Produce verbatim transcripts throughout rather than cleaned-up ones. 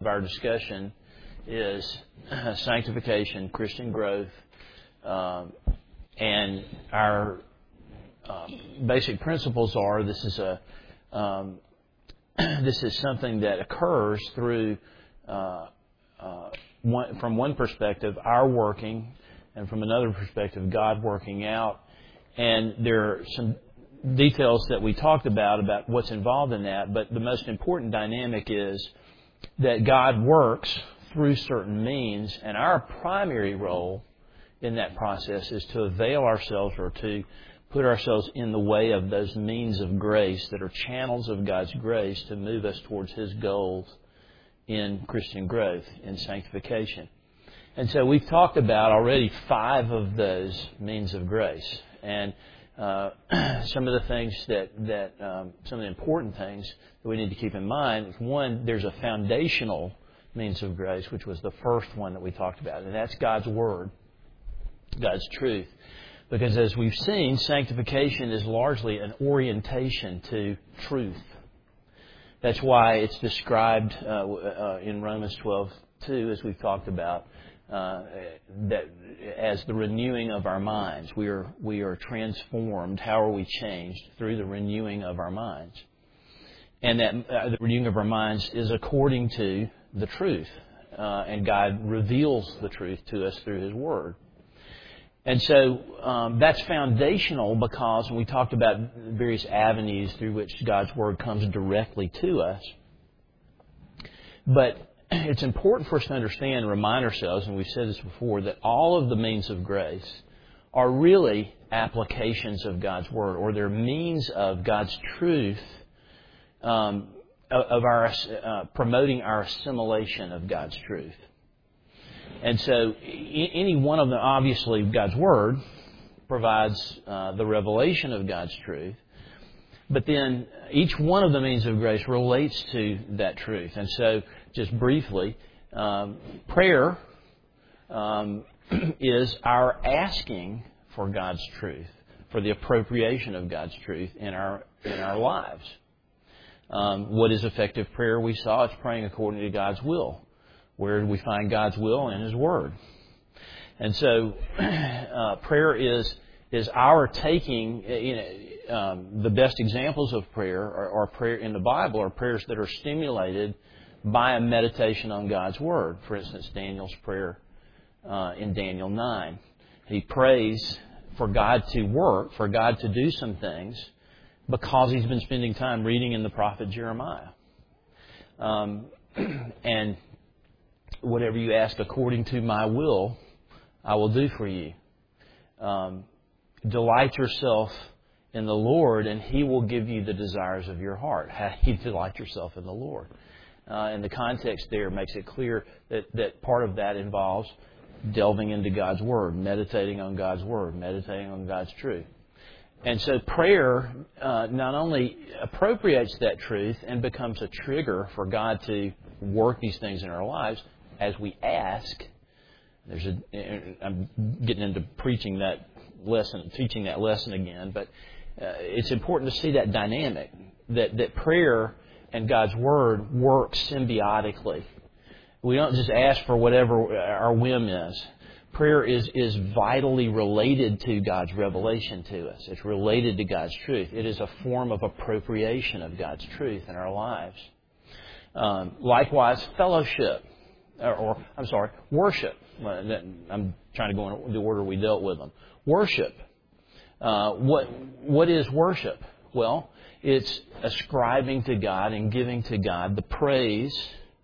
of our discussion is sanctification, Christian growth, um, and our uh, basic principles are this is a um, this is something that occurs through uh, uh, one, from one perspective our working, and from another perspective God working out, and there are some details that we talked about about what's involved in that, but the most important dynamic is that God works through certain means, and our primary role in that process is to avail ourselves or to put ourselves in the way of those means of grace that are channels of God's grace to move us towards His goals in Christian growth, in sanctification. And so we've talked about already five of those means of grace. And uh, some of the things that, that um, some of the important things that we need to keep in mind is, one, there's a foundational means of grace, which was the first one that we talked about, and that's God's Word, God's truth. Because as we've seen, sanctification is largely an orientation to truth. That's why it's described uh, uh, in Romans twelve two, as we've talked about, uh, that as the renewing of our minds. We are we are transformed. How are we changed? Through the renewing of our minds. And that uh, the renewing of our minds is according to the truth. Uh, and God reveals the truth to us through His Word. And so um, that's foundational because we talked about various avenues through which God's Word comes directly to us. But it's important for us to understand and remind ourselves, and we've said this before, that all of the means of grace are really applications of God's Word, or they're means of God's truth, um, of our uh, promoting our assimilation of God's truth. And so any one of them, obviously God's Word provides uh, the revelation of God's truth. But then each one of the means of grace relates to that truth. And so just briefly, um, prayer um, is our asking for God's truth, for the appropriation of God's truth in our in our lives. Um, what is effective prayer? We saw it's praying according to God's will. Where do we find God's will? In His Word. And so uh, prayer is is our taking, you know, um, the best examples of prayer are, are prayer in the Bible are prayers that are stimulated by a meditation on God's Word. For instance, Daniel's prayer uh, in Daniel nine. He prays for God to work, for God to do some things, because he's been spending time reading in the prophet Jeremiah. Um, and whatever you ask according to my will, I will do for you. Um, delight yourself in the Lord, and He will give you the desires of your heart. How do you delight yourself in the Lord? Uh, and the context there makes it clear that, that part of that involves delving into God's Word, meditating on God's Word, meditating on God's truth. And so prayer uh, not only appropriates that truth and becomes a trigger for God to work these things in our lives as we ask. There's a, I'm getting into preaching that lesson, teaching that lesson again, but uh, it's important to see that dynamic, that, that prayer and God's Word work symbiotically. We don't just ask for whatever our whim is. Prayer is, is vitally related to God's revelation to us. It's related to God's truth. It is a form of appropriation of God's truth in our lives. Um, likewise, fellowship, or, or I'm sorry, worship. I'm trying to go in the order we dealt with them. Worship. Uh, what what is worship? Well, it's ascribing to God and giving to God the praise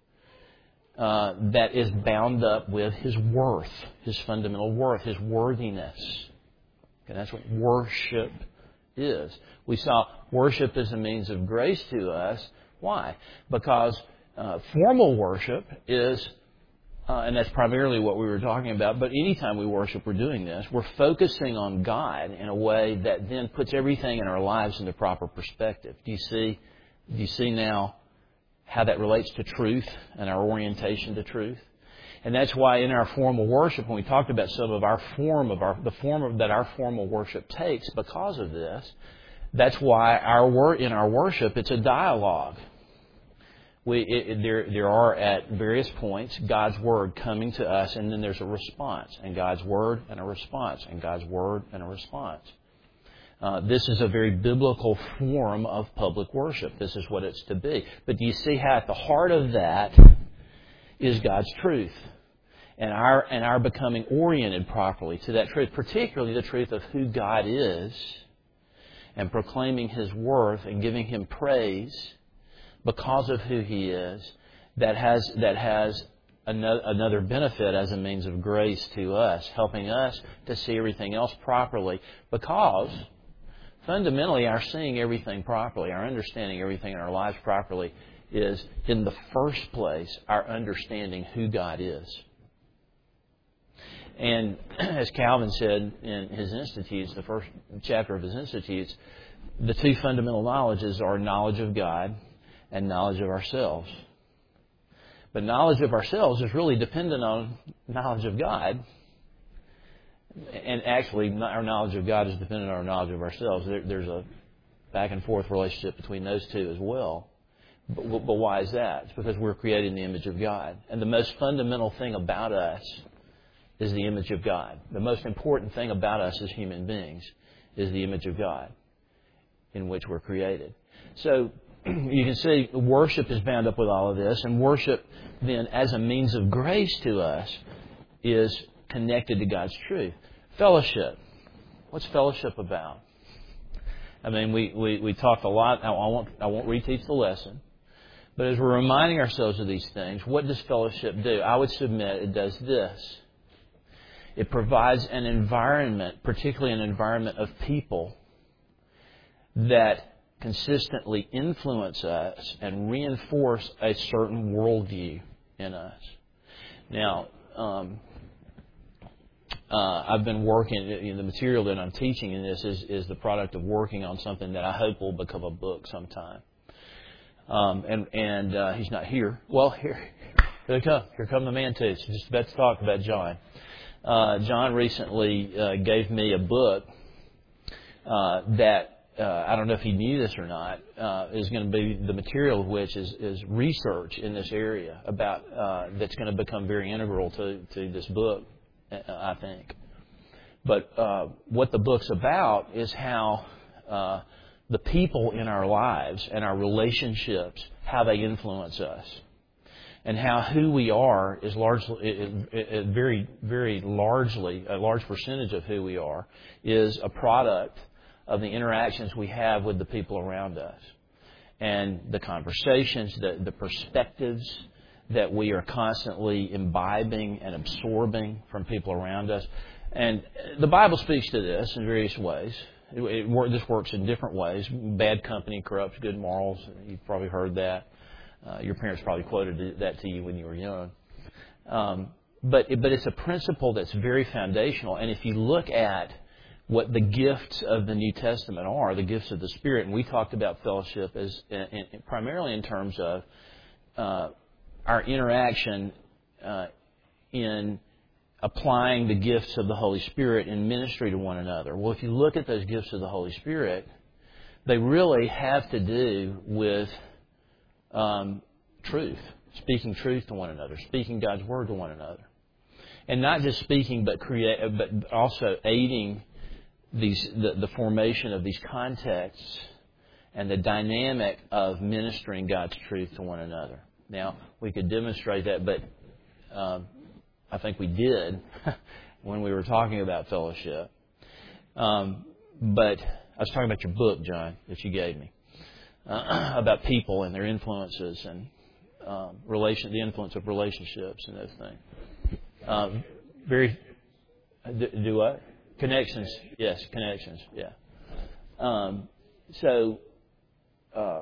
Uh, that is bound up with His worth, His fundamental worth, His worthiness. Okay, that's what worship is. We saw worship as a means of grace to us. Why? Because uh, formal worship is, uh, and that's primarily what we were talking about, but anytime we worship, we're doing this. We're focusing on God in a way that then puts everything in our lives into proper perspective. Do you see? Do you see now how that relates to truth and our orientation to truth? And that's why in our formal worship, when we talked about some of our form of our the form of, that our formal worship takes because of this, that's why our wor- in our worship it's a dialogue. We, it, it, there, there are at various points God's Word coming to us, and then there's a response, and God's Word and a response, and God's Word and a response. Uh, this is a very biblical form of public worship. This is what it's to be. But do you see how at the heart of that is God's truth, and our and our becoming oriented properly to that truth, particularly the truth of who God is, and proclaiming His worth and giving Him praise because of who He is. That has that has another, another benefit as a means of grace to us, helping us to see everything else properly, because fundamentally, our seeing everything properly, our understanding everything in our lives properly, is, in the first place, our understanding who God is. And as Calvin said in his Institutes, the first chapter of his Institutes, the two fundamental knowledges are knowledge of God and knowledge of ourselves. But knowledge of ourselves is really dependent on knowledge of God. And actually, our knowledge of God is dependent on our knowledge of ourselves. There, there's a back and forth relationship between those two as well. But, but why is that? It's because we're created in the image of God. And the most fundamental thing about us is the image of God. The most important thing about us as human beings is the image of God in which we're created. So you can see worship is bound up with all of this. And worship then, as a means of grace to us, is connected to God's truth. Fellowship. What's fellowship about? I mean, we, we, we talked a lot. I won't, I won't reteach the lesson. But as we're reminding ourselves of these things, what does fellowship do? I would submit it does this. It provides an environment, particularly an environment of people, that consistently influence us and reinforce a certain worldview in us. Now, um, Uh, I've been working, you know, the material that I'm teaching in this is, is the product of working on something that I hope will become a book sometime. Um, and and uh, he's not here. Well, here, here they come. Here come the man too. So just about to talk about John. Uh, John recently uh, gave me a book uh, that, uh, I don't know if he knew this or not, uh, is going to be the material of which is, is research in this area about uh, that's going to become very integral to, to this book, I think. But uh, what the book's about is how uh, the people in our lives and our relationships, how they influence us. And how who we are is largely, it, it, it very, very largely, a large percentage of who we are is a product of the interactions we have with the people around us. And the conversations, the, the perspectives that we are constantly imbibing and absorbing from people around us. And the Bible speaks to this in various ways. It, it, this works in different ways. Bad company corrupts good morals. You've probably heard that. Uh, your parents probably quoted that to you when you were young. Um, but, but it's a principle that's very foundational. And if you look at what the gifts of the New Testament are, the gifts of the Spirit, and we talked about fellowship as in, in, primarily in terms of uh, our interaction uh, in applying the gifts of the Holy Spirit in ministry to one another. Well, if you look at those gifts of the Holy Spirit, they really have to do with um, truth, speaking truth to one another, speaking God's Word to one another. And not just speaking, but create, but also aiding these the, the formation of these contexts and the dynamic of ministering God's truth to one another. Now, we could demonstrate that, but um, I think we did when we were talking about fellowship. Um, but I was talking about your book, John, that you gave me, uh, about people and their influences and um, relation, the influence of relationships and those things. Um, very, do, do what? Connections, yes, connections, yeah. Um, so, uh,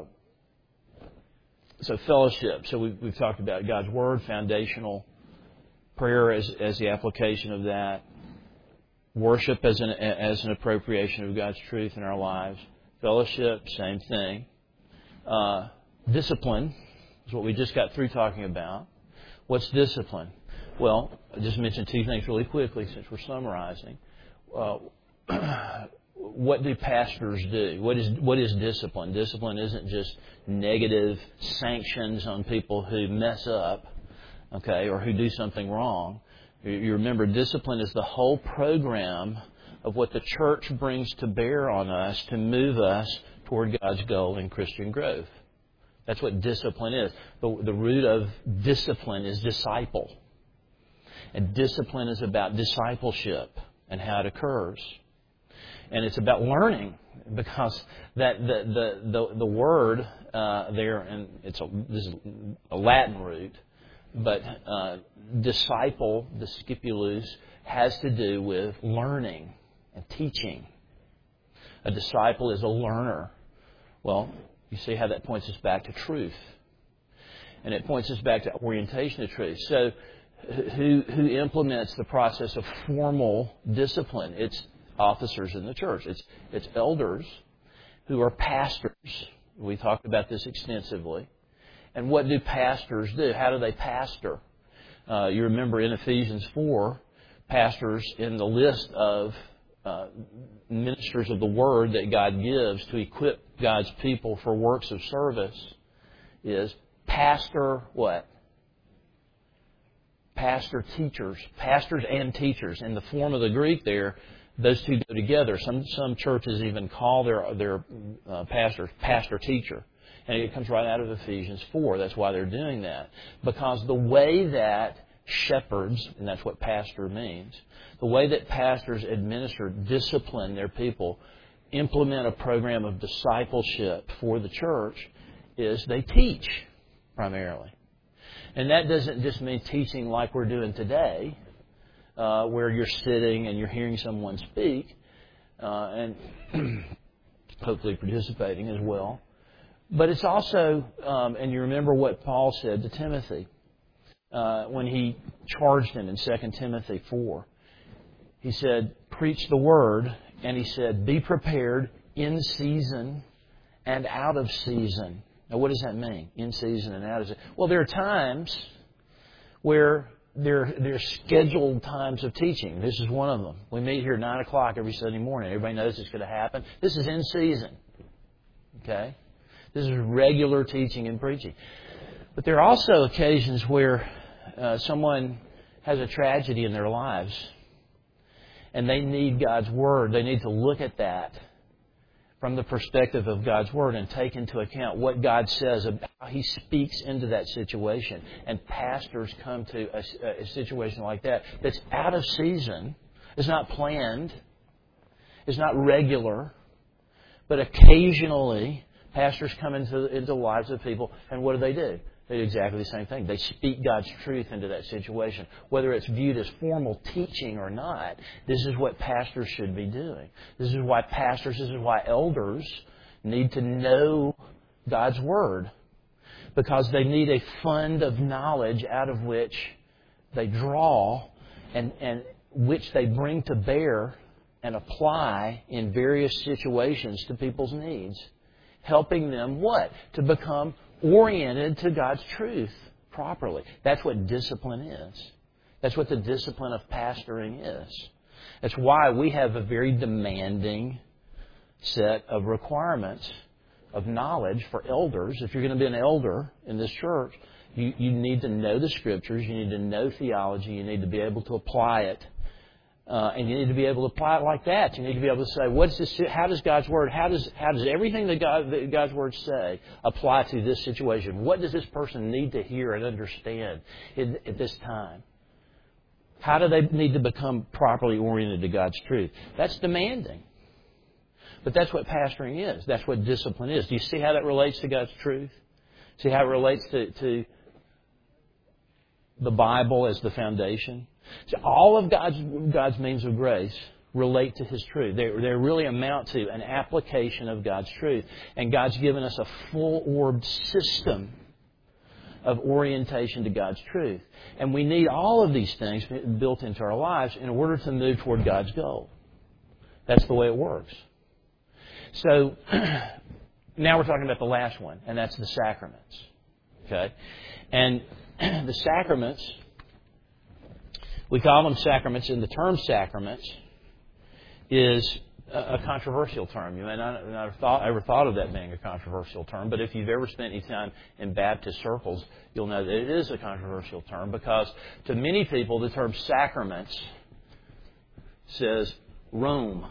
so fellowship. So we've, we've talked about God's Word, foundational. Prayer as, as the application of that. Worship as an as an appropriation of God's truth in our lives. Fellowship, same thing. Uh, discipline is what we just got through talking about. What's discipline? Well, I just mentioned two things really quickly since we're summarizing. Uh, what do pastors do? What is what is discipline? Discipline isn't just negative sanctions on people who mess up, okay, or who do something wrong. You remember, discipline is the whole program of what the church brings to bear on us to move us toward God's goal in Christian growth. That's what discipline is. The, the root of discipline is disciple. And discipline is about discipleship and how it occurs. And it's about learning, because that the the the, the word uh, there, and it's a, this is a Latin root, but uh, disciple, discipulus, has to do with learning and teaching. A disciple is a learner. Well, you see how that points us back to truth, and it points us back to orientation to truth. So, who who implements the process of formal discipline? It's officers in the church. It's it's elders who are pastors. We talked about this extensively. And what do pastors do? How do they pastor? Uh, you remember in Ephesians four, pastors in the list of uh, ministers of the Word that God gives to equip God's people for works of service is pastor what? Pastor teachers. Pastors and teachers. In the form of the Greek there, those two go together. Some some churches even call their their uh, pastors pastor teacher, and it comes right out of Ephesians four. That's why they're doing that, because the way that shepherds, and that's what pastor means, the way that pastors administer, discipline their people, implement a program of discipleship for the church, is they teach primarily, and that doesn't just mean teaching like we're doing today. Uh, where you're sitting and you're hearing someone speak, uh, and hopefully participating as well. But it's also, um, and you remember what Paul said to Timothy uh, when he charged him in Second Timothy four. He said, preach the word, and he said, be prepared in season and out of season. Now, what does that mean, in season and out of season? Well, there are times where There, there are scheduled times of teaching. This is one of them. We meet here at nine o'clock every Sunday morning. Everybody knows it's going to happen. This is in season. Okay? This is regular teaching and preaching. But there are also occasions where uh, someone has a tragedy in their lives, and they need God's Word. They need to look at that from the perspective of God's Word and take into account what God says about how He speaks into that situation. And pastors come to a, a situation like that that's out of season, is not planned, is not regular, but occasionally pastors come into, into the lives of people, and what do they do? They do exactly the same thing. They speak God's truth into that situation. Whether it's viewed as formal teaching or not, this is what pastors should be doing. This is why pastors, this is why elders need to know God's Word. Because they need a fund of knowledge out of which they draw and, and which they bring to bear and apply in various situations to people's needs. Helping them what? To become oriented to God's truth properly. That's what discipline is. That's what the discipline of pastoring is. That's why we have a very demanding set of requirements of knowledge for elders. If you're going to be an elder in this church, you, you need to know the Scriptures, you need to know theology, you need to be able to apply it. Uh, and you need to be able to apply it like that. You need to be able to say, "What's this? How does God's Word? How does how does everything that, God, that God's Word say apply to this situation? What does this person need to hear and understand in, at this time? How do they need to become properly oriented to God's truth?" That's demanding, but that's what pastoring is. That's what discipline is. Do you see how that relates to God's truth? See how it relates to, to the Bible as the foundation? So all of God's God's means of grace relate to His truth. They, they really amount to an application of God's truth. And God's given us a full-orbed system of orientation to God's truth. And we need all of these things built into our lives in order to move toward God's goal. That's the way it works. So now we're talking about the last one, and that's the sacraments. Okay? And the sacraments, we call them sacraments, and the term sacraments is a controversial term. You may not, not have thought, ever thought of that being a controversial term, but if you've ever spent any time in Baptist circles, you'll know that it is a controversial term because to many people the term sacraments says Rome.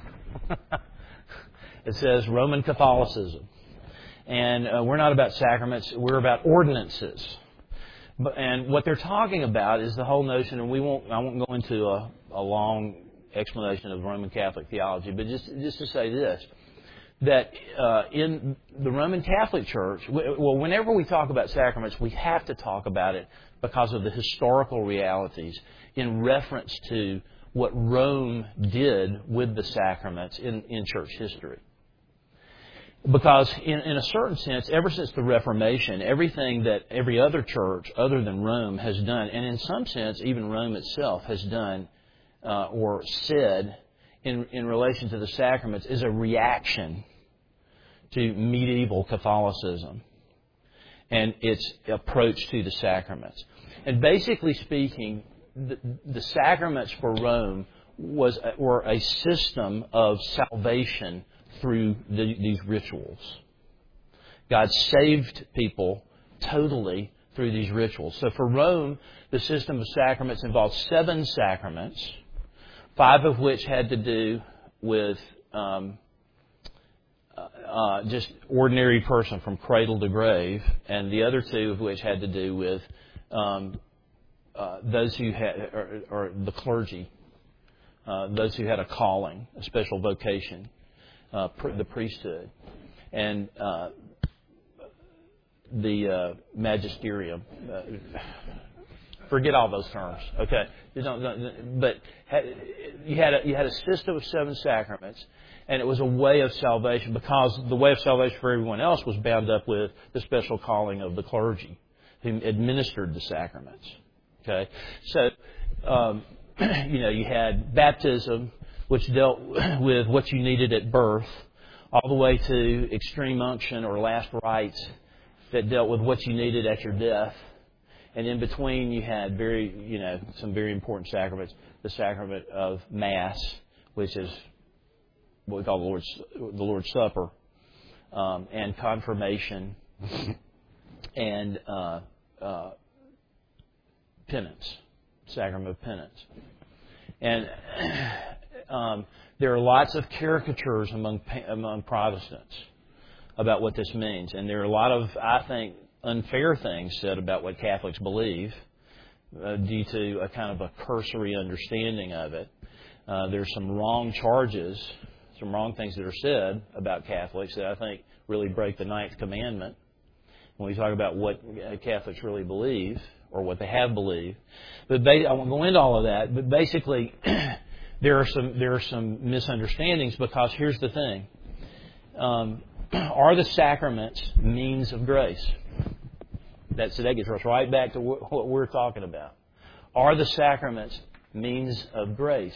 It says Roman Catholicism. And uh, we're not about sacraments, we're about ordinances. But, and what they're talking about is the whole notion, and we won't, I won't go into a, a long explanation of Roman Catholic theology, but just just to say this, that uh, in the Roman Catholic Church, well, whenever we talk about sacraments, we have to talk about it because of the historical realities in reference to what Rome did with the sacraments in, in church history. Because in, in a certain sense, ever since the Reformation, everything that every other church other than Rome has done, and in some sense even Rome itself has done uh, or said in, in relation to the sacraments, is a reaction to medieval Catholicism and its approach to the sacraments. And basically speaking, the, the sacraments for Rome was were a system of salvation through the, these rituals. God saved people totally through these rituals. So for Rome, the system of sacraments involved seven sacraments, five of which had to do with um, uh, just ordinary person from cradle to grave, and the other two of which had to do with um, uh, those who had, or, or the clergy, uh, those who had a calling, a special vocation. Uh, pr- the priesthood, and uh, the uh, magisterium. Uh, forget all those terms, okay? You don't, don't, but you had a, you had a system of seven sacraments, and it was a way of salvation because the way of salvation for everyone else was bound up with the special calling of the clergy who administered the sacraments. Okay, so um, you know you had baptism, which dealt with what you needed at birth, all the way to extreme unction or last rites that dealt with what you needed at your death. And in between, you had very, you know, some very important sacraments. The sacrament of Mass, which is what we call the Lord's, the Lord's Supper, um, and confirmation, and uh, uh, penance, sacrament of penance. And Um, there are lots of caricatures among among Protestants about what this means. And there are a lot of, I think, unfair things said about what Catholics believe uh, due to a kind of a cursory understanding of it. Uh, there's some wrong charges, some wrong things that are said about Catholics that I think really break the ninth commandment when we talk about what Catholics really believe or what they have believed. But ba- I won't go into all of that, but basically... There are some there are some misunderstandings because here's the thing. Um, are the sacraments means of grace? That's, that gets us right back to what we're talking about. Are the sacraments means of grace?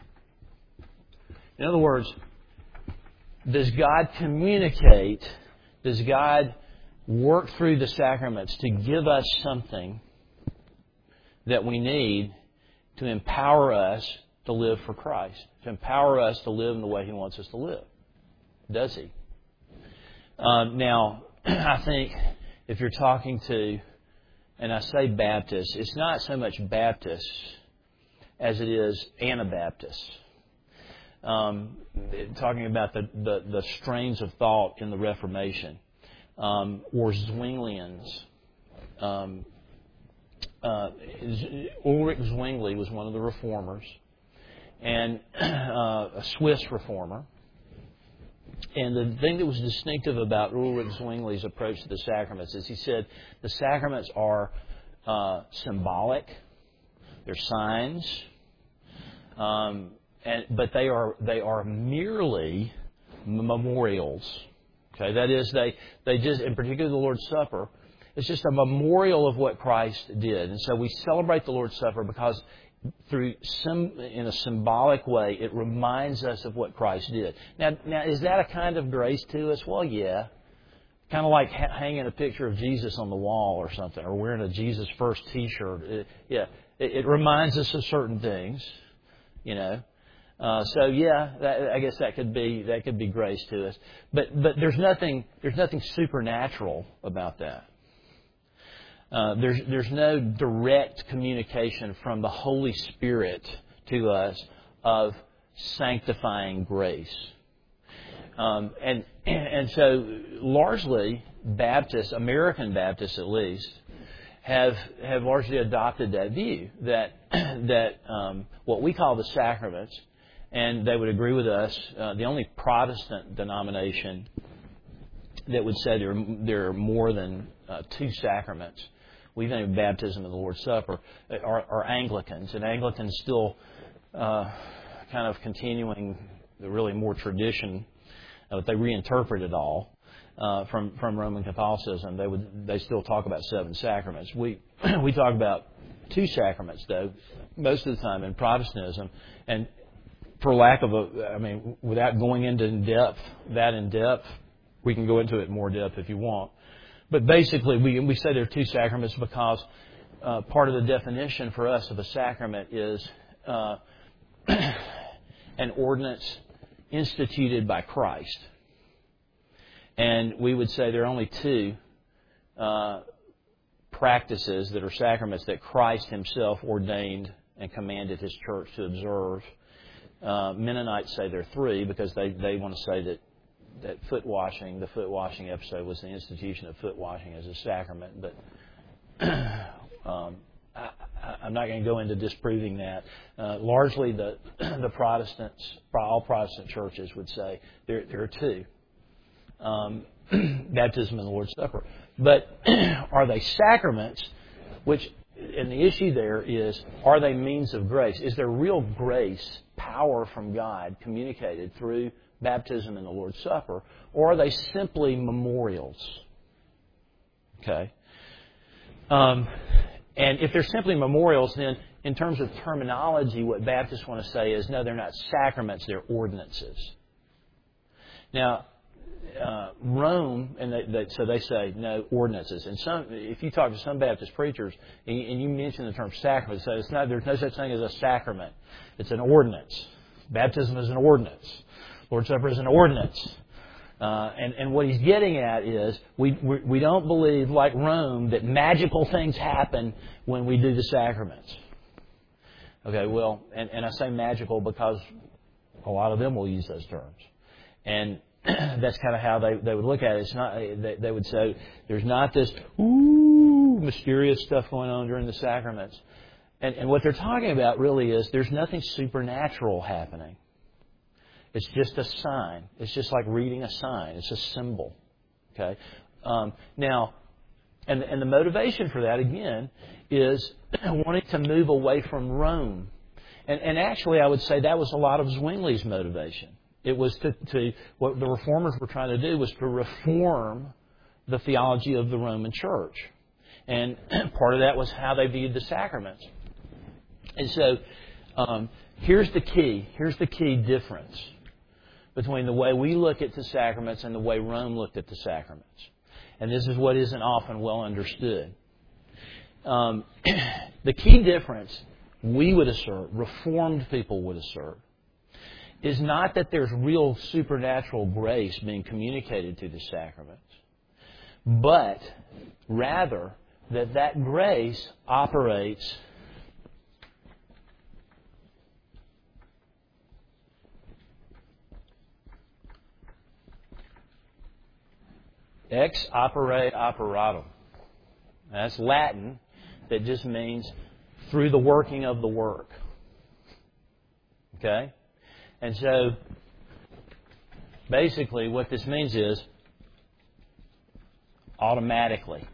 In other words, does God communicate, does God work through the sacraments to give us something that we need to empower us to live for Christ, to empower us to live in the way He wants us to live? Does He? Um, now, I think if you're talking to, and I say Baptists, it's not so much Baptists as it is Anabaptists. Um, talking about the, the, the strains of thought in the Reformation, um, or Zwinglians. Um, uh, Ulrich Zwingli was one of the reformers, and uh, a Swiss reformer. And the thing that was distinctive about Ulrich Zwingli's approach to the sacraments is he said the sacraments are uh, symbolic, they're signs, um, and but they are they are merely memorials. Okay, that is, they they just, in particular the Lord's Supper, it's just a memorial of what Christ did, and so we celebrate the Lord's Supper because through some, in a symbolic way, it reminds us of what Christ did. Now, now, is that a kind of grace to us? Well, yeah. Kind of like ha- hanging a picture of Jesus on the wall or something, or wearing a Jesus First T-shirt. It, yeah, it, it reminds us of certain things, you know. Uh, so yeah, that, I guess that could be that could be grace to us. But but there's nothing there's nothing supernatural about that. Uh, there's there's no direct communication from the Holy Spirit to us of sanctifying grace. Um, and and so largely Baptists, American Baptists at least, have have largely adopted that view that that um, what we call the sacraments, and they would agree with us. Uh, the only Protestant denomination that would say there there are more than uh, two sacraments, we think of baptism and the Lord's Supper, are, are Anglicans, and Anglicans still uh, kind of continuing the really more tradition. Uh, they reinterpret it all uh, from from Roman Catholicism. They would they still talk about seven sacraments. We we talk about two sacraments though most of the time in Protestantism, and for lack of a, I mean, without going into in depth that in depth, we can go into it in more depth if you want. But basically, we we say there are two sacraments because uh, part of the definition for us of a sacrament is uh, an ordinance instituted by Christ. And we would say there are only two uh, practices that are sacraments that Christ Himself ordained and commanded His church to observe. Uh, Mennonites say there are three because they, they want to say that, that foot washing, the foot washing episode was the institution of foot washing as a sacrament. But um, I, I'm not going to go into disproving that. Uh, largely, the the Protestants, all Protestant churches would say there there are two, um, baptism and the Lord's Supper. But are they sacraments? Which, and the issue there is, are they means of grace? Is there real grace, power from God communicated through baptism and the Lord's Supper, or are they simply memorials? Okay. Um, And if they're simply memorials, then in terms of terminology, what Baptists want to say is, no, they're not sacraments, they're ordinances. Now, uh, Rome, and they, they, so they say, no, ordinances. And some, if you talk to some Baptist preachers, and you, and you mention the term sacrament, they say it's not, there's no such thing as a sacrament. It's an ordinance. Baptism is an ordinance. Lord's Supper is an ordinance. Uh, and, and what he's getting at is we, we we don't believe, like Rome, that magical things happen when we do the sacraments. Okay, well, and, and I say magical because a lot of them will use those terms. And that's kind of how they, they would look at it. It's not, they, they would say there's not this ooh, mysterious stuff going on during the sacraments. And, and what they're talking about really is there's nothing supernatural happening. It's just a sign. It's just like reading a sign. It's a symbol. Okay. Um, now, and and the motivation for that again is wanting to move away from Rome, and and actually I would say that was a lot of Zwingli's motivation. It was to, to what the reformers were trying to do was to reform the theology of the Roman Church, and part of that was how they viewed the sacraments. And so, um, here's the key. Here's the key difference between the way we look at the sacraments and the way Rome looked at the sacraments. And this is what isn't often well understood. Um, the key difference, we would assert, Reformed people would assert, is not that there's real supernatural grace being communicated through the sacraments, but rather that that grace operates ex opere operatum. That's Latin that just means through the working of the work. Okay? And so, basically what this means is automatically.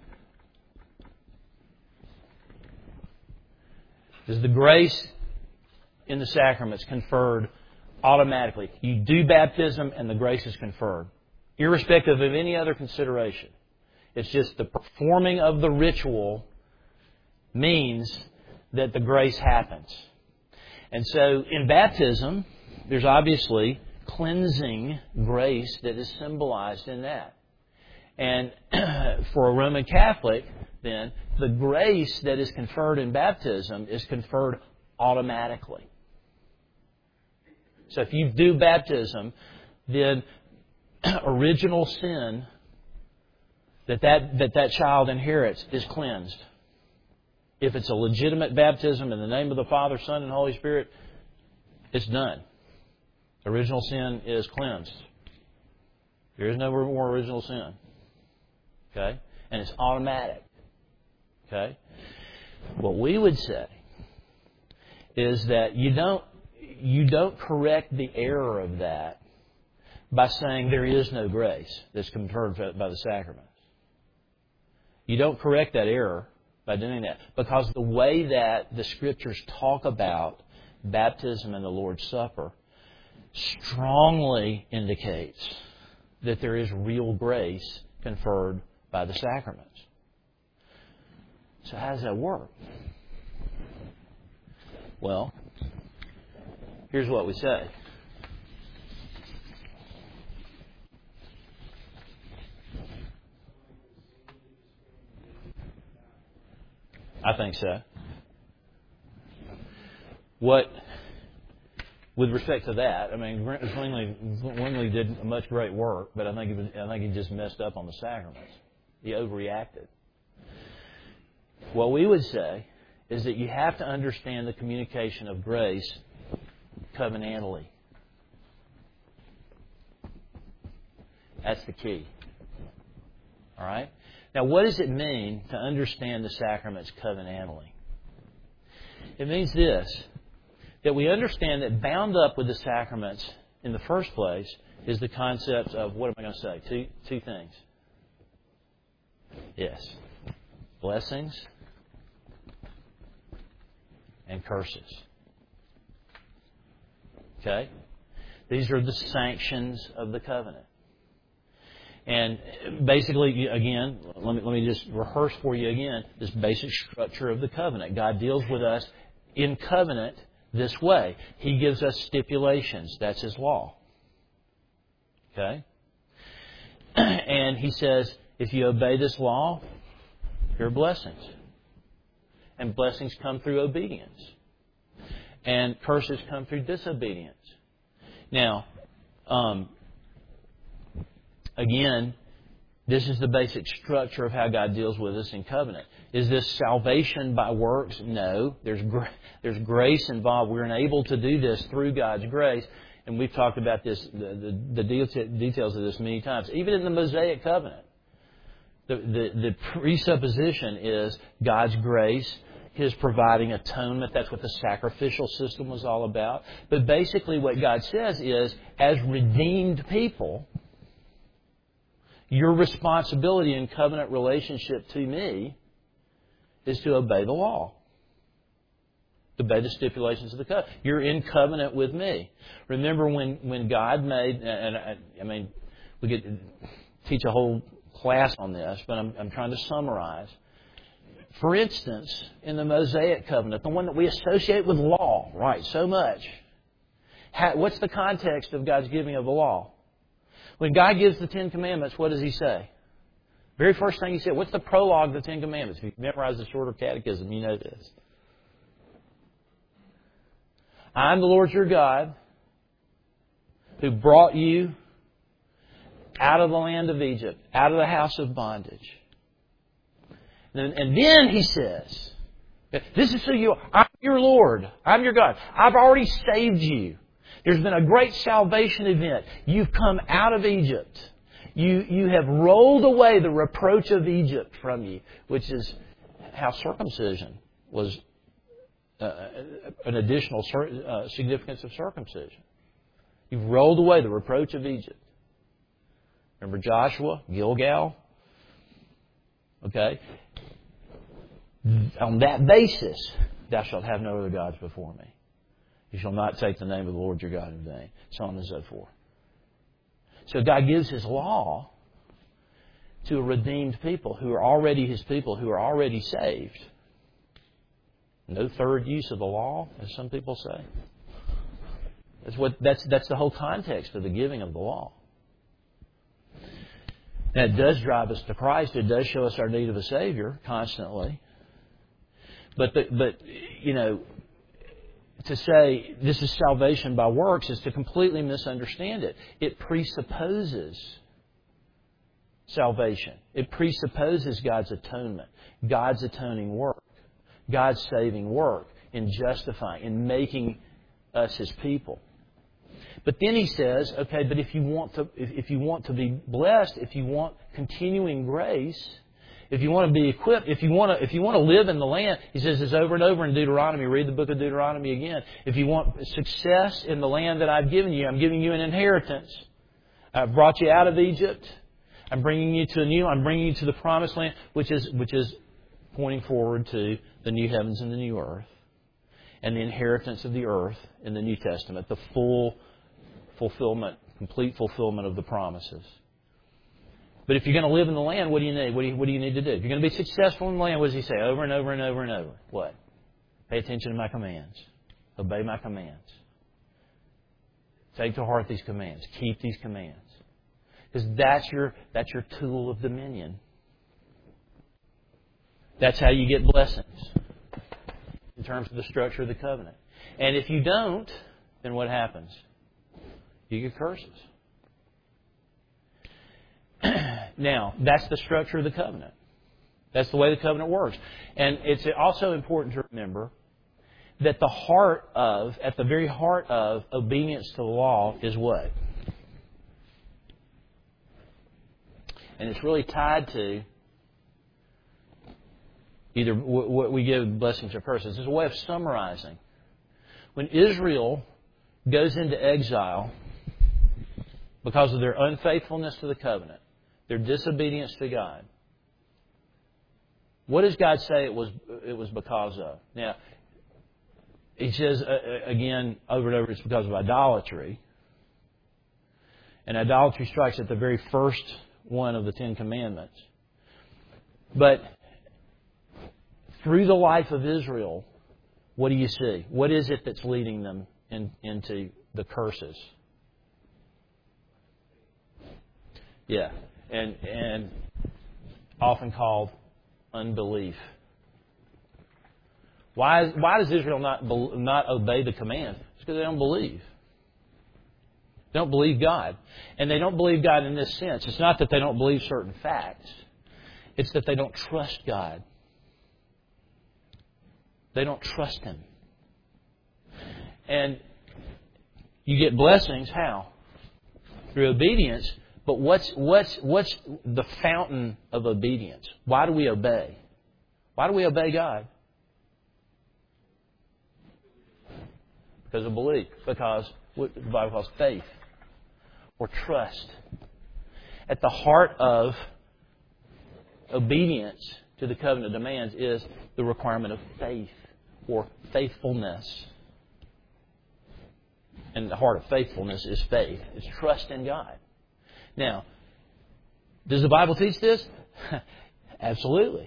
Is the grace in the sacraments conferred automatically? You do baptism and the grace is conferred, irrespective of any other consideration. It's just the performing of the ritual means that the grace happens. And so in baptism, there's obviously cleansing grace that is symbolized in that. And for a Roman Catholic, then, the grace that is conferred in baptism is conferred automatically. So if you do baptism, then original sin that that, that that child inherits is cleansed. If it's a legitimate baptism in the name of the Father, Son, and Holy Spirit, it's done. Original sin is cleansed. There is no more original sin. Okay? And it's automatic. Okay? What we would say is that you don't you don't correct the error of that by saying there is no grace that's conferred by the sacraments. You don't correct that error by doing that, because the way that the Scriptures talk about baptism and the Lord's Supper strongly indicates that there is real grace conferred by the sacraments. So how does that work? Well, here's what we say. I think so. What, with respect to that, I mean, Zwingli, Zwingli did much great work, but I think he was, I think he just messed up on the sacraments. He overreacted. What we would say is that you have to understand the communication of grace covenantally. That's the key. All right? Now, what does it mean to understand the sacraments covenantally? It means this, that we understand that bound up with the sacraments in the first place is the concept of, what am I going to say? Two, two things. Yes. Blessings and curses. Okay? These are the sanctions of the covenant. And basically, again, let me, let me just rehearse for you again this basic structure of the covenant. God deals with us in covenant this way. He gives us stipulations. That's His law. Okay? And He says, if you obey this law, here are blessings. And blessings come through obedience. And curses come through disobedience. Now, um, again, this is the basic structure of how God deals with us in covenant. Is this salvation by works? No. There's gra- there's grace involved. We're enabled to do this through God's grace. And we've talked about this, the, the, the details of this many times. Even in the Mosaic covenant, the, the, the presupposition is God's grace, His providing atonement. That's what the sacrificial system was all about. But basically what God says is, as redeemed people, your responsibility in covenant relationship to me is to obey the law. To obey the stipulations of the covenant. You're in covenant with me. Remember when, when God made, and I, I mean, we could teach a whole class on this, but I'm, I'm trying to summarize. For instance, in the Mosaic covenant, the one that we associate with law, right, so much. How, what's the context of God's giving of the law? When God gives the Ten Commandments, what does He say? Very first thing He said, what's the prologue of the Ten Commandments? If you've memorized the shorter catechism, you know this. I am the Lord your God, who brought you out of the land of Egypt, out of the house of bondage. And, and then He says, this is who you are. I'm your Lord. I'm your God. I've already saved you. There's been a great salvation event. You've come out of Egypt. You, you have rolled away the reproach of Egypt from you, which is how circumcision was uh, an additional uh, significance of circumcision. You've rolled away the reproach of Egypt. Remember Joshua, Gilgal? Okay? On that basis, thou shalt have no other gods before me. You shall not take the name of the Lord your God in vain. So on and so forth. So God gives His law to a redeemed people who are already His people, who are already saved. No third use of the law, as some people say. That's what that's that's the whole context of the giving of the law. Now, it does drive us to Christ. It does show us our need of a Savior constantly. But the, but you know, to say this is salvation by works is to completely misunderstand it. It presupposes salvation. It presupposes God's atonement, God's atoning work, God's saving work in justifying, in making us His people. But then He says, okay, but if you want to, if, if you want to be blessed, if you want continuing grace, if you want to be equipped, if you want to, if you want to live in the land, He says this over and over in Deuteronomy. Read the book of Deuteronomy again. If you want success in the land that I've given you, I'm giving you an inheritance. I've brought you out of Egypt. I'm bringing you to a new. I'm bringing you to the promised land, which is which is pointing forward to the new heavens and the new earth, and the inheritance of the earth in the New Testament, the full fulfillment, complete fulfillment of the promises. But if you're going to live in the land, what do you need? What do you, what do you need to do? If you're going to be successful in the land, what does He say over and over and over and over? What? Pay attention to my commands. Obey my commands. Take to heart these commands. Keep these commands. Because that's your, that's your tool of dominion. That's how you get blessings in terms of the structure of the covenant. And if you don't, then what happens? You get curses. Now, that's the structure of the covenant. That's the way the covenant works. And it's also important to remember that the heart of, at the very heart of obedience to the law is what? And it's really tied to either what we give blessings or curses. It's a way of summarizing. When Israel goes into exile because of their unfaithfulness to the covenant, their disobedience to God, what does God say it was it was because of? Now, He says, uh, again, over and over, it's because of idolatry. And idolatry strikes at the very first one of the Ten Commandments. But through the life of Israel, what do you see? What is it that's leading them in, into the curses? Yeah, and and often called unbelief. Why why does Israel not not obey the command? It's because they don't believe. They don't believe God, and they don't believe God in this sense. It's not that they don't believe certain facts; it's that they don't trust God. They don't trust Him, and you get blessings how? Through obedience. But what's what's what's the fountain of obedience? Why do we obey? Why do we obey God? Because of belief. Because what the Bible calls faith or trust. At the heart of obedience to the covenant demands is the requirement of faith or faithfulness. And the heart of faithfulness is faith. It's trust in God. Now, does the Bible teach this? Absolutely.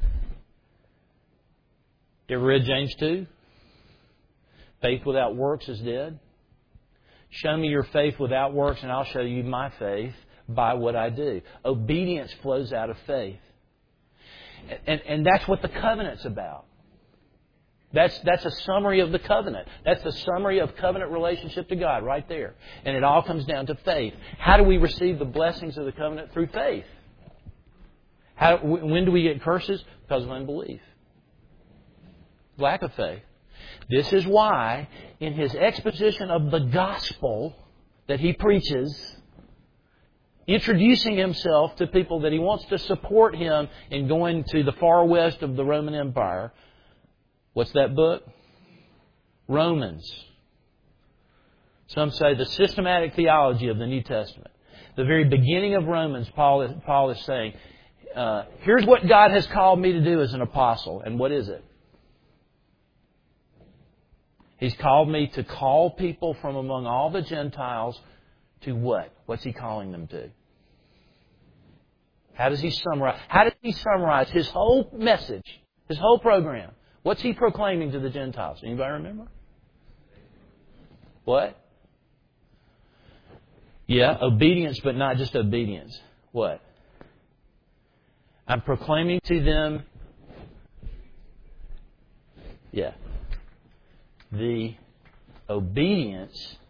You ever read James two? Faith without works is dead. Show me your faith without works and I'll show you my faith by what I do. Obedience flows out of faith. And, and that's what the covenant's about. That's that's a summary of the covenant. That's the summary of covenant relationship to God right there. And it all comes down to faith. How do we receive the blessings of the covenant? Through faith. How, when do we get curses? Because of unbelief. Lack of faith. This is why in His exposition of the gospel that He preaches, introducing Himself to people that He wants to support Him in going to the far west of the Roman Empire, what's that book? Romans. Some say the systematic theology of the New Testament. The very beginning of Romans, Paul is, Paul is saying, uh, here's what God has called me to do as an apostle. And what is it? He's called me to call people from among all the Gentiles to what? What's He calling them to? How does He summarize? How does He summarize His whole message, His whole program? What's He proclaiming to the Gentiles? Anybody remember? What? Yeah, obedience, but not just obedience. What? I'm proclaiming to them, yeah, the obedience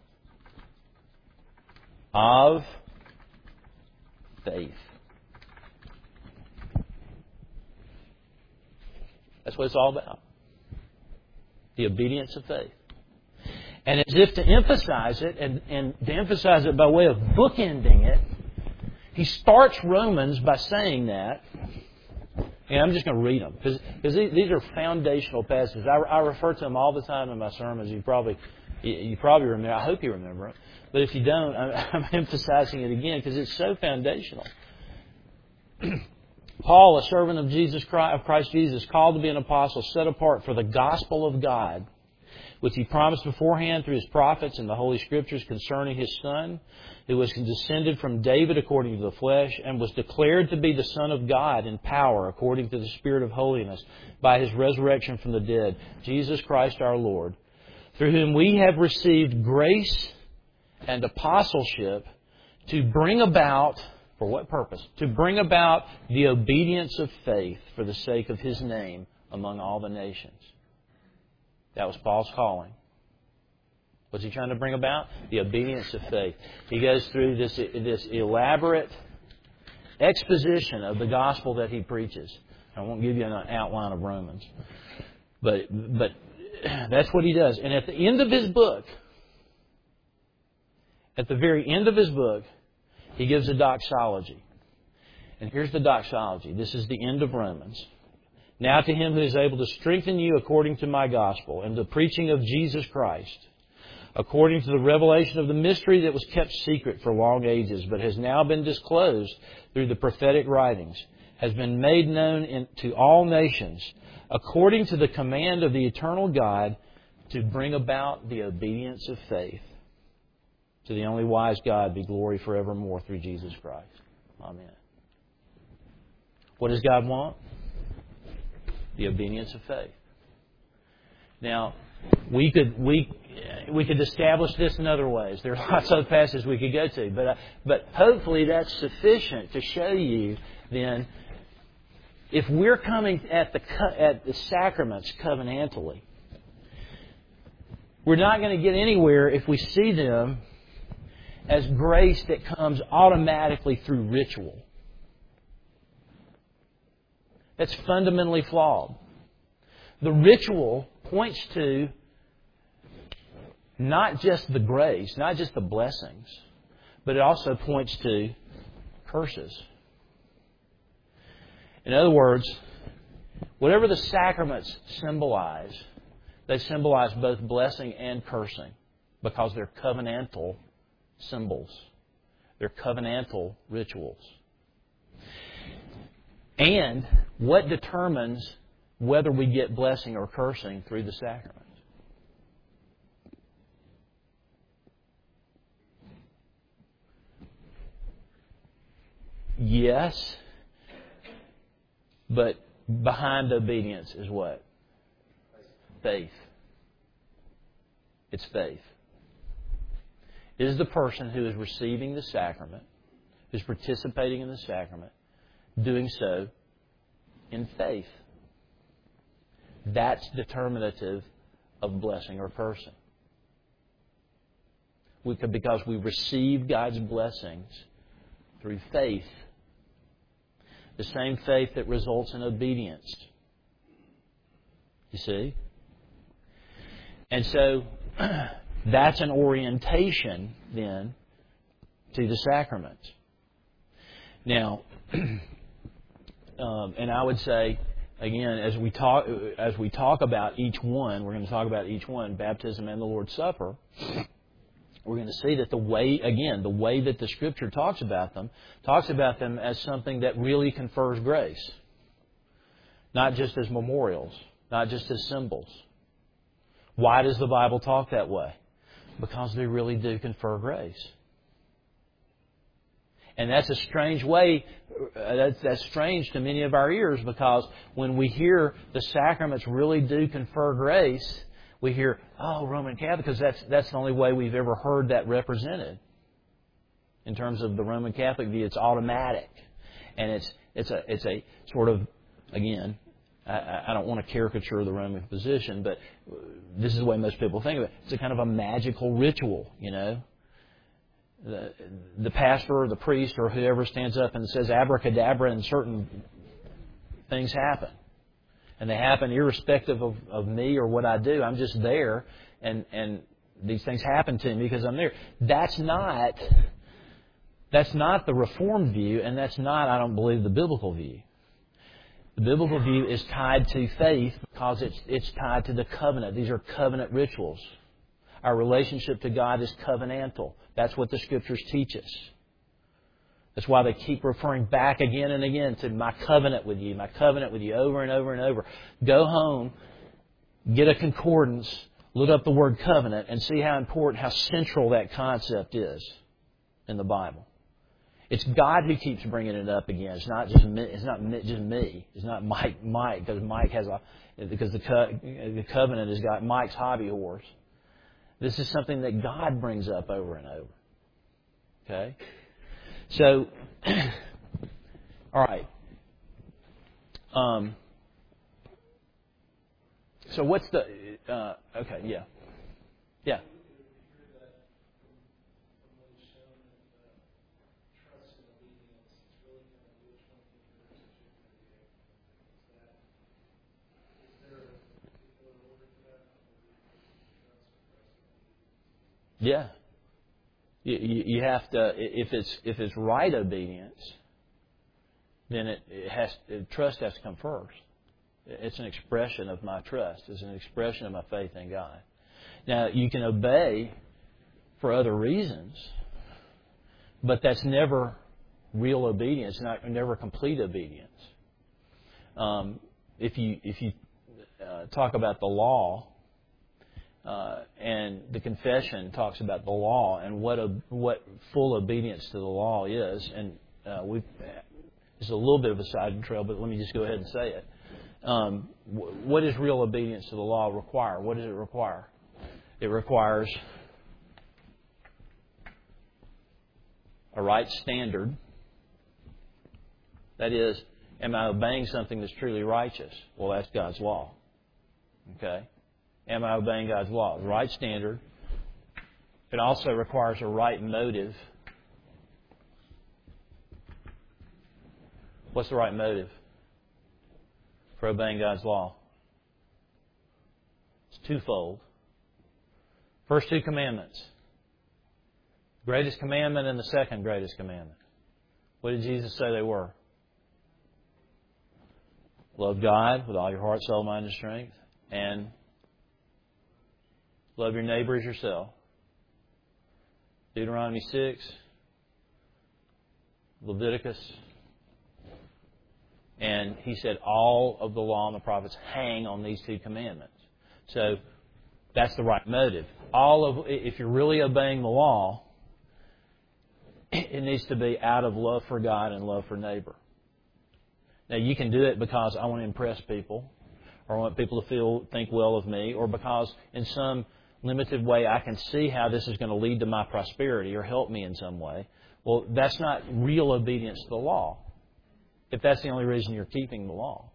of faith. That's what it's all about. The obedience of faith. And as if to emphasize it, and, and to emphasize it by way of bookending it, he starts Romans by saying that. And I'm just going to read them, because these are foundational passages. I, I refer to them all the time in my sermons. You probably you probably remember. I hope you remember it. But if you don't, I'm, I'm emphasizing it again because it's so foundational. Paul, a servant of Jesus Christ, of Christ Jesus, called to be an apostle, set apart for the gospel of God, which He promised beforehand through His prophets in the Holy Scriptures concerning His Son, who was descended from David according to the flesh, and was declared to be the Son of God in power according to the Spirit of holiness, by His resurrection from the dead, Jesus Christ our Lord, through whom we have received grace and apostleship to bring about, for what purpose? To bring about the obedience of faith for the sake of His name among all the nations. That was Paul's calling. What's he trying to bring about? The obedience of faith. He goes through this, this elaborate exposition of the gospel that he preaches. I won't give you an outline of Romans. But, but that's what he does. And at the end of his book, at the very end of his book, he gives a doxology. And here's the doxology. This is the end of Romans. Now to Him who is able to strengthen you according to my gospel and the preaching of Jesus Christ, according to the revelation of the mystery that was kept secret for long ages, but has now been disclosed through the prophetic writings, has been made known in, to all nations, according to the command of the eternal God, to bring about the obedience of faith. To the only wise God be glory forevermore through Jesus Christ. Amen. What does God want? The obedience of faith. Now, we could we we could establish this in other ways. There are lots of passages we could go to, but uh, but hopefully that's sufficient to show you then, if we're coming at the at the sacraments covenantally, we're not going to get anywhere if we see them as grace that comes automatically through ritual. That's fundamentally flawed. The ritual points to not just the grace, not just the blessings, but it also points to curses. In other words, whatever the sacraments symbolize, they symbolize both blessing and cursing because they're covenantal symbols. They're covenantal rituals. And what determines whether we get blessing or cursing through the sacrament? Yes, but behind obedience is what? Faith. It's faith. It is the person who is receiving the sacrament, who's participating in the sacrament, doing so in faith. That's determinative of blessing or cursing. We could, because we receive God's blessings through faith. The same faith that results in obedience. You see? And so, that's an orientation, then, to the sacraments. Now, um, and I would say, again, as we talk as we talk about each one, we're going to talk about each one, baptism and the Lord's Supper. We're going to see that the way, again, the way that the Scripture talks about them, talks about them as something that really confers grace. Not just as memorials, not just as symbols. Why does the Bible talk that way? Because they really do confer grace. And that's a strange way, that's, that's strange to many of our ears, because when we hear the sacraments really do confer grace, we hear, oh, Roman Catholic, because that's, that's the only way we've ever heard that represented. In terms of the Roman Catholic view, it's automatic. And it's, it's, a, it's a sort of, again, I, I don't want to caricature the Roman position, but this is the way most people think of it. It's a kind of a magical ritual, you know. The, the pastor or the priest or whoever stands up and says abracadabra and certain things happen. And they happen irrespective of, of me or what I do. I'm just there, and, and these things happen to me because I'm there. That's not, that's not the Reformed view, and that's not, I don't believe, the biblical view. The biblical view is tied to faith because it's, it's tied to the covenant. These are covenant rituals. Our relationship to God is covenantal. That's what the Scriptures teach us. That's why they keep referring back again and again to my covenant with you, my covenant with you, over and over and over. Go home, get a concordance, look up the word covenant, and see how important, how central that concept is in the Bible. It's God who keeps bringing it up again. It's not just me. It's not just me. It's not Mike. Mike because Mike has a because the co- the covenant has got Mike's hobby horse. This is something that God brings up over and over. Okay? So, all right. Um, so what's the... Uh, okay, yeah. Yeah. Yeah. You, you, you have to, if it's if it's right obedience, then it, it has it, trust has to come first. It's an expression of my trust. It's an expression of my faith in God. Now you can obey for other reasons, but that's never real obedience, not never complete obedience. Um, if you if you uh, talk about the law. Uh, and the confession talks about the law and what a, what full obedience to the law is. And uh, we it's a little bit of a side trail, but let me just go ahead and say it. Um, what does real obedience to the law require? What does it require? It requires a right standard. That is, am I obeying something that's truly righteous? Well, that's God's law. Okay? Am I obeying God's law? The right standard. It also requires a right motive. What's the right motive for obeying God's law? It's twofold. First two commandments. The greatest commandment and the second greatest commandment. What did Jesus say they were? Love God with all your heart, soul, mind, and strength. And love your neighbor as yourself. Deuteronomy six, Leviticus. And he said all of the law and the prophets hang on these two commandments. So that's the right motive. All of if you're really obeying the law, it needs to be out of love for God and love for neighbor. Now you can do it because I want to impress people, or I want people to feel think well of me, or because in some limited way I can see how this is going to lead to my prosperity or help me in some way. Well, that's not real obedience to the law, if that's the only reason you're keeping the law.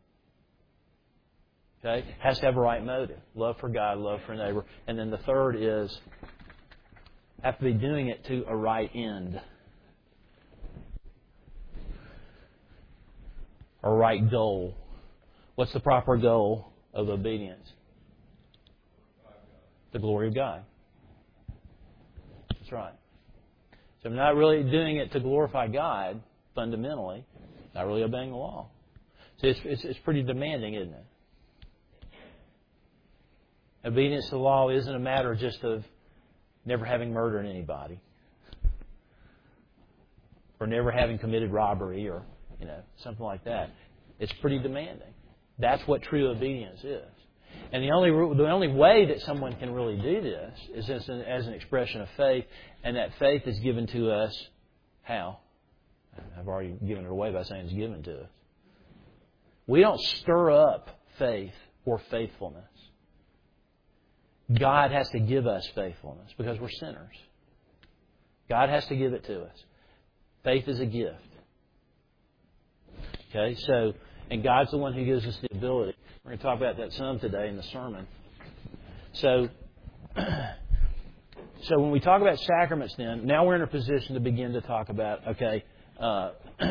Okay? It has to have a right motive. Love for God, love for neighbor. And then the third is, have to be doing it to a right end. A right goal. What's the proper goal of obedience? The glory of God. That's right. So I'm not really doing it to glorify God, fundamentally. Not really obeying the law. So it's, it's, it's pretty demanding, isn't it? Obedience to the law isn't a matter just of never having murdered anybody, or never having committed robbery, or you know something like that. It's pretty demanding. That's what true obedience is. And the only the only way that someone can really do this is as an, as an expression of faith, and that faith is given to us how? I've already given it away by saying it's given to us. We don't stir up faith or faithfulness. God has to give us faithfulness because we're sinners. God has to give it to us. Faith is a gift. Okay, so And God's the one who gives us the ability. We're going to talk about that some today in the sermon. So, so when we talk about sacraments then, now we're in a position to begin to talk about, okay, uh,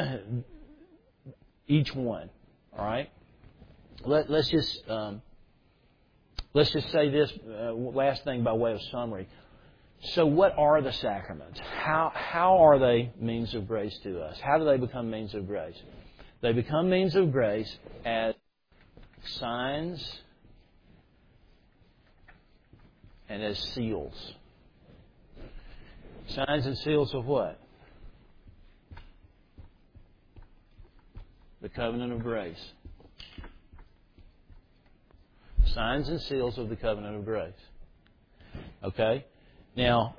each one. All right? Let, let's just um, let's just say this uh, last thing by way of summary. So what are the sacraments? How how are they means of grace to us? How do they become means of grace? They become means of grace as signs and as seals. Signs and seals of what? The covenant of grace. Signs and seals of the covenant of grace. Okay? Now,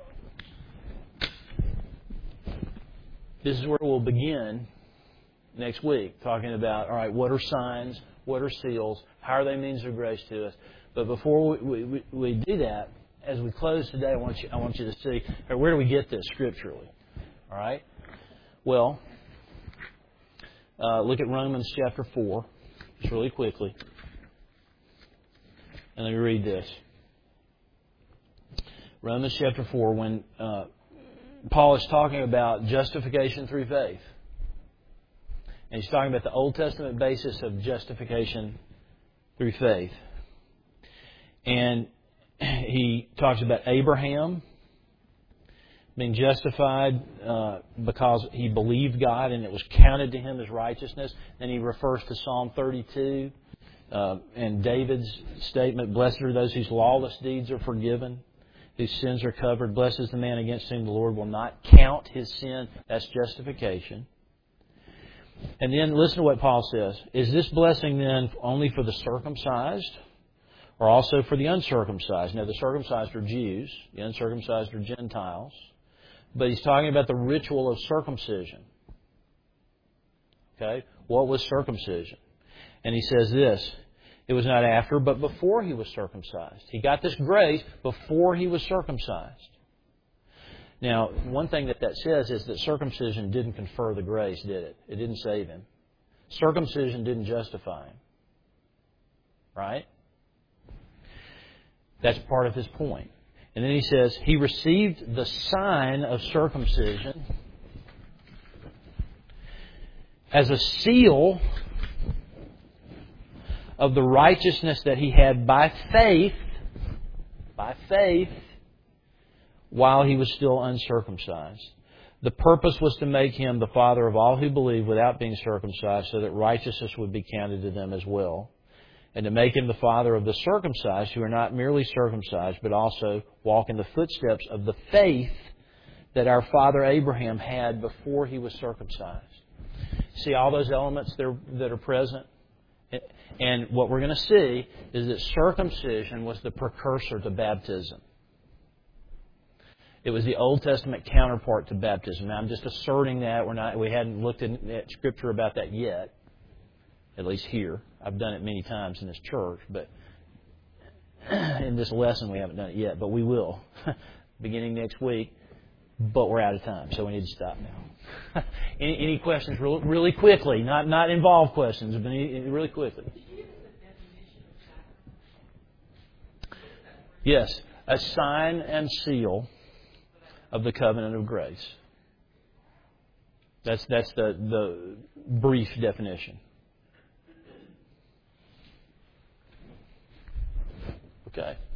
this is where we'll begin next week, talking about, all right, what are signs? What are seals? How are they means of grace to us? But before we, we, we do that, as we close today, I want you, I want you to see, where do we get this scripturally? All right? Well, uh, look at Romans chapter four, just really quickly. And let me read this. Romans chapter four, when uh, Paul is talking about justification through faith. And he's talking about the Old Testament basis of justification through faith. And he talks about Abraham being justified uh, because he believed God and it was counted to him as righteousness. Then he refers to Psalm thirty-two uh, and David's statement, "Blessed are those whose lawless deeds are forgiven, whose sins are covered. Blessed is the man against whom the Lord will not count his sin." That's justification. And then listen to what Paul says. Is this blessing then only for the circumcised or also for the uncircumcised? Now, the circumcised are Jews. The uncircumcised are Gentiles. But he's talking about the ritual of circumcision. Okay? What was circumcision? And he says this. It was not after, but before he was circumcised. He got this grace before he was circumcised. Now, one thing that that says is that circumcision didn't confer the grace, did it? It didn't save him. Circumcision didn't justify him. Right? That's part of his point. And then he says, he received the sign of circumcision as a seal of the righteousness that he had by faith, by faith, while he was still uncircumcised. The purpose was to make him the father of all who believe without being circumcised, so that righteousness would be counted to them as well. And to make him the father of the circumcised, who are not merely circumcised, but also walk in the footsteps of the faith that our father Abraham had before he was circumcised. See all those elements that are, that are present? And what we're going to see is that circumcision was the precursor to baptism. It was the Old Testament counterpart to baptism. Now, I'm just asserting that. We're not, we hadn't looked at Scripture about that yet, at least here. I've done it many times in this church, but in this lesson we haven't done it yet, but we will, beginning next week. But we're out of time, so we need to stop now. any, any questions really, really quickly? Not not involved questions, but any, really quickly. Yes, a sign and seal of the covenant of grace. That's that's the, the brief definition. Okay.